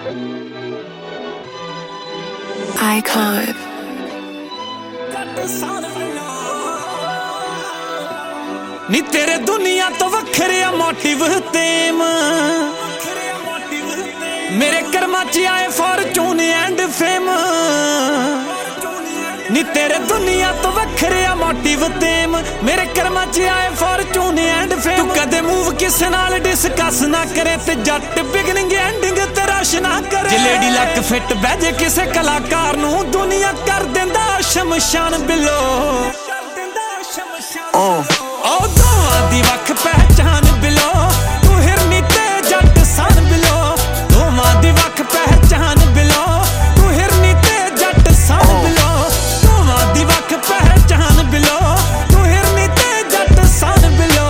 Icon. नी तेरे दुनिया तो वखरिया मोटिव तेम मेरे कर्मा च आए फॉर्चून एंड फेम। नी तेरे दुनिया तो वखरिया मोटिव तेम मेरे कर्मा च आए फॉर्चून एंड फेम। तू कदे मूव किसे नाल डिस्कस ना करे ते जट बिगनिंग एंडिंग ते रश ना करे। जे लेडी लक फिट बहजे किसे कलाकार नू दुनिया कर देंदा शमशान बिलो। ओ दोवां दी वख पहचान बिलो तू हिरनी ते जट सन बिलो। दोवां दी वख पहचान बिलो तू हिरनी ते जट सन बिलो। दोवां दी वख पहचान बिलो तू हिरनी ते जट सन बिलो।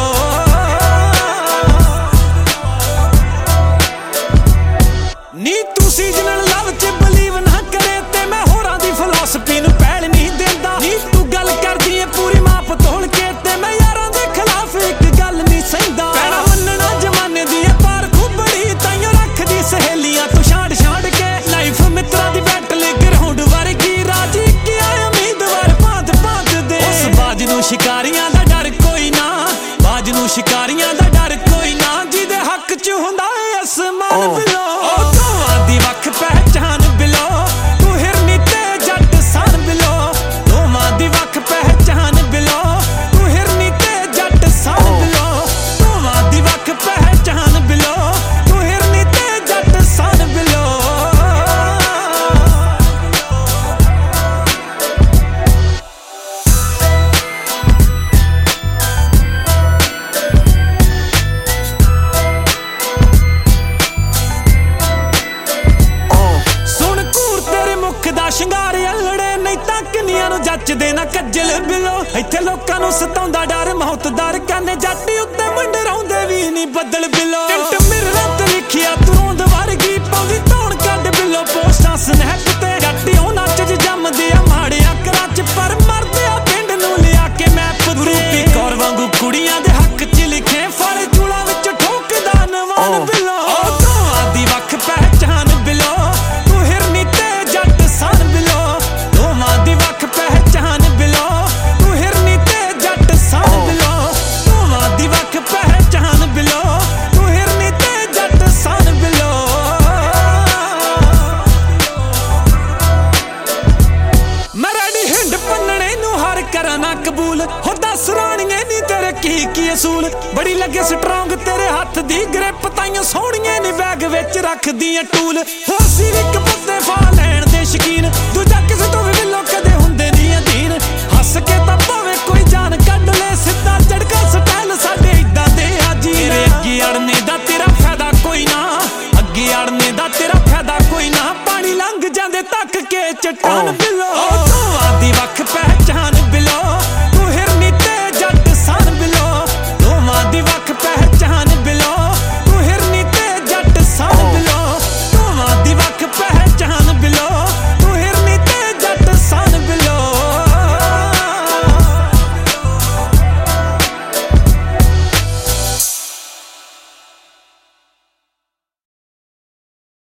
नी तू सीजनल लव च बिलीव ना करे ते मैं होरां दी फिलॉसफी नू पैल नहीं देंदा। नी तू गल करदी है पूरी माप तोल के ते मैं यारां दे खिलाफ एक गल नहीं सहिंदा। पैणा मन्नना जमाने दी है पार खुबड़ी ताइयों रखदी सहेलियां तू छाड़ छाड़ के। लाइफ मित्रा दी बैटल ग्राउंड वर्गी राजी किया उम्मीदवार भांत भांत दे। उस बाज नू शिकारियां दा डर कोई ना बाज नू शिकारियां दा डर कोई ना जिहदे हक च हुंदा है आसमान बिलो। ओ दोवां दी वख पहचान बिलो तू हिरनी ते जट सन बिलो। दोवां दी वख पहचान बिलो तू हिरनी ते जट सन बिलो। दोवां दी वख पहचान बिलो तू हिरनी ते जट सन बिलो। सुन घूर तेरे मुख दा शिंगार अल्लड़े नहीं तां किन्नियां नू जचदे ना कज्जल बिलो। इत्थे लोकां नू सताउंदा डर मौत दर कहंदे जट उत्ते मंडराउंदे वी नहीं बदल बिलो। टिंट मिररां ते लिखिया तू रोंद वर्गी पाउंदी धौण कड्ड बिलो। पोस्टां स्नैप ते जट उन्हां च जम्मदे आ माड़े अकरां च पर मरदे आ पिंड नू लिया के मैप ते। रूपी कौर वांगू कुड़ियां दे हक च लिखे फल चूड़ा विच ठोकदा नवान बिलो। ओ दोवां दी वख पहचान बिलो तू हिरनी ते जट सन बिलो। दोवां दी वख पहचान बिलो तू हिरनी ते जट सन बिलो। दोवां दी वख पहचान बिलो तू हिरनी ते जट सन बिलो। मैं रेडी हिंड पन्नणे नू हर करा ना कबूल हो दस राणिए नी तेरे की असूल। बड़ी लगे स्ट्रोंग तेरे हथ दी ग्रिप ताइयों सोहणिए नी बैग विच रखदी टूल। हो असीं भी कपत्ते फा लैण दे शकीन दूजा किसे तो भी बिलो